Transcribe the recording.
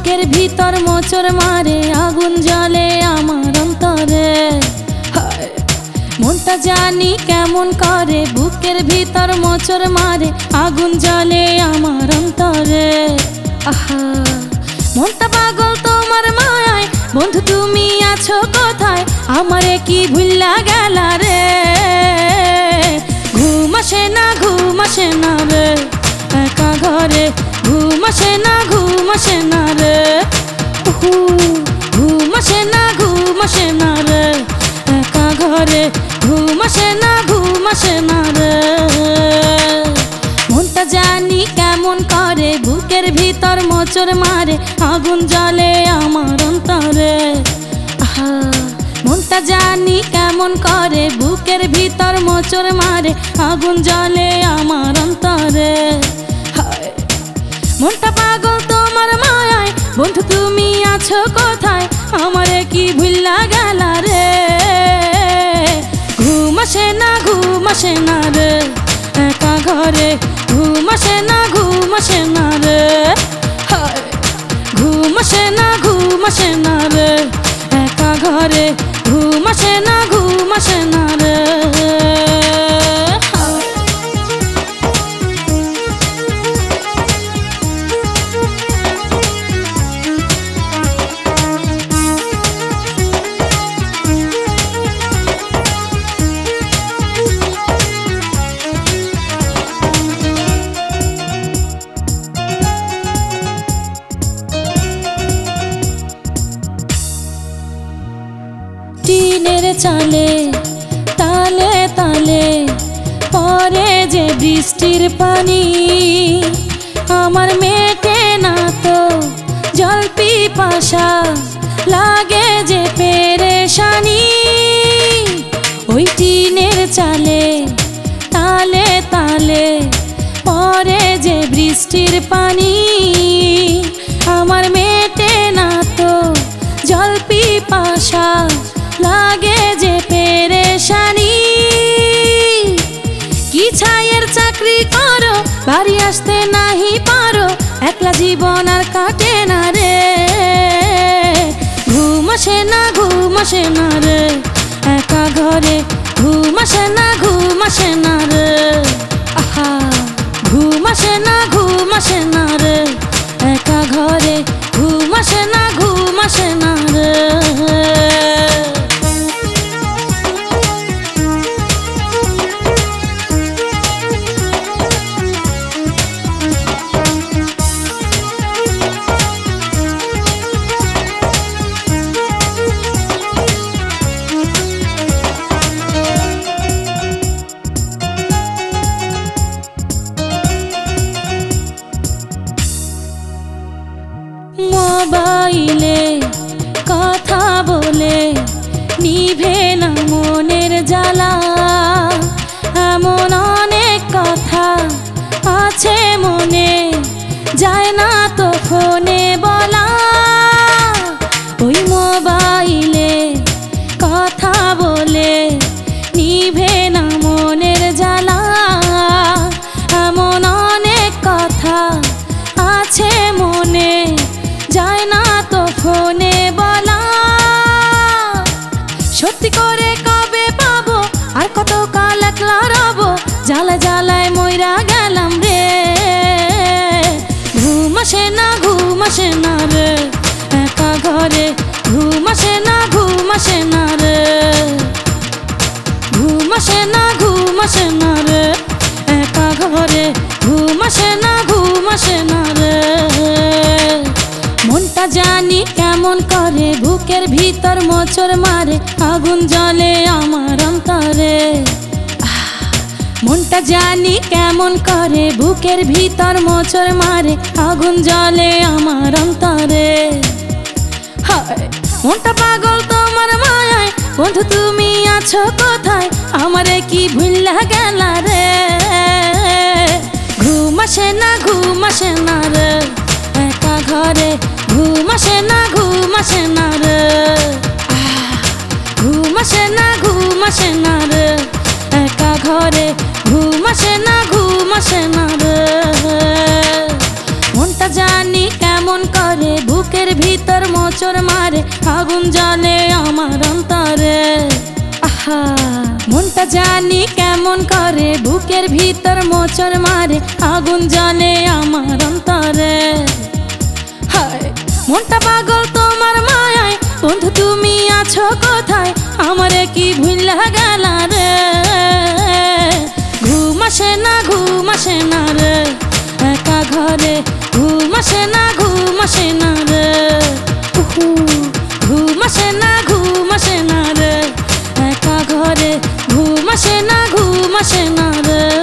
বুকের ভিতর মোচড় মারে আগুন জ্বলে আমার অন্তরে। মনটা জানি কেমন করে বুকের ভিতর মোচড় মারে আগুন জ্বলে আমার অন্তরে। আহা মনটা পাগল তোমার মায়ায়, বন্ধু তুমি আছো কোথায়, আমারে কি ভুল্লা গেলা রে। ঘুম আসে না ঘুম আসে না রে একা ঘরে, ঘুম আসে না ঘুম আসে না রে। ঘুম আসে না ঘুম আসে না রে একা ঘরে, ঘুম আসে না ঘুম আসে না রে। মনটা জানি কেমন করে বুকের ভিতর মোচড় মারে আগুন জ্বলে আমার অন্তরে। আহা মনটা জানি কেমন করে বুকের ভিতর মোচড় মারে আগুন জ্বলে আমার অন্তরে। মনটা পাগল তোমার মায়ায়, বন্ধু তুমি আছো কোথায়, আমারে কি ভুল্লা গেলা রে। ঘুম আসে না ঘুম আসে না রে একা ঘরে, ঘুম আসে না ঘুম আসে না রে। ঘুম আসে না ঘুম আসে না রে একা ঘরে, ঘুম আসে না ঘুম আসে না রে। টিনের চালে তালে তালে পরে যে বৃষ্টির পানি, আমার মেটে না তো জল পিপাসা লাগে যে পেরেশানি। ওই টিনের চালে তালে তালে পরে যে বৃষ্টির পানি, আমার মেটে না তো জল পিপাসা লাগে যে পেরেশানি। কি ছায়ের চাকরি করো বাড়ি আসতে নাহি পারো, একলা জীবন আর কাটে না রে। ঘুম আসে না ঘুম আসে না রে একা ঘরে, ঘুম আসে না ঘুম আসে না রে। আহা ঘুম আসে না ঘুম আসে না রে একা ঘরে, ঘুম আসে না ঘুম আসে না রে। মোবাইলে কথা বলে নিভে না মনের জ্বালা, এমন অনেক কথা আছে মনে যায় না তো ফোনে বলা। ওই মোবাইলে কথা বলে নিভে না মনের জ্বালা, এমন অনেক কথা আছে মনে যায় না তো ফোনে বলা। সত্যি করে কবে পাবো আর কত কাল একলা রব, জ্বালা জ্বালায় মইরা গেলাম রে। ঘুম আসে না ঘুম আসে না রে একা ঘরে, ঘুম আসে না ঘুম আসে না রে। ঘুম আসে না ঘুম আসে না রে একা ঘরে, ঘুম আসে না ঘুম আসে না রে। মনটা জানি কেমন করে বুকের ভিতর মোচড় মারে আগুন জ্বলে আমার অন্তরে। মনটা জানি কেমন করে বুকের ভিতর মোচড় মারে আগুন জ্বলে আমার অন্তরে। মনটা পাগল তোমার মায়ায়, বন্ধু তুমি আছো কোথায়, আমারে কি ভুল্লা গেলা রে। ঘুম আসে না ঘুম আসে না রে একা ঘরে, ঘুম আসে না ঘুম আসে না রে। ঘুম আসে না ঘুম আসে না রে একা ঘরে, ঘুম আসে না ঘুম আসে না রে। মনটা জানি কেমন করে বুকে ভিতর মোচড় মারে আগুন জ্বলে আমার অন্তরে। আহা মনটা জানি কেমন করে বুকের ভিতর মোচড় মারে আগুন জ্বলে আমার অন্তরে। হায় মনটা পাগল তোমার মায়ায় বন্ধু তুমি আছো কোথায় আমারে কি ভুইলা গেলা রে। ঘুম আসে না ঘুম আসে না রে একা ঘরে ঘুম আসে না ঘুম আসে না রে। ঘুম আসে না ঘুম আসে না রে একা ঘরে ঘুম আসে না ঘুম আসে না রে।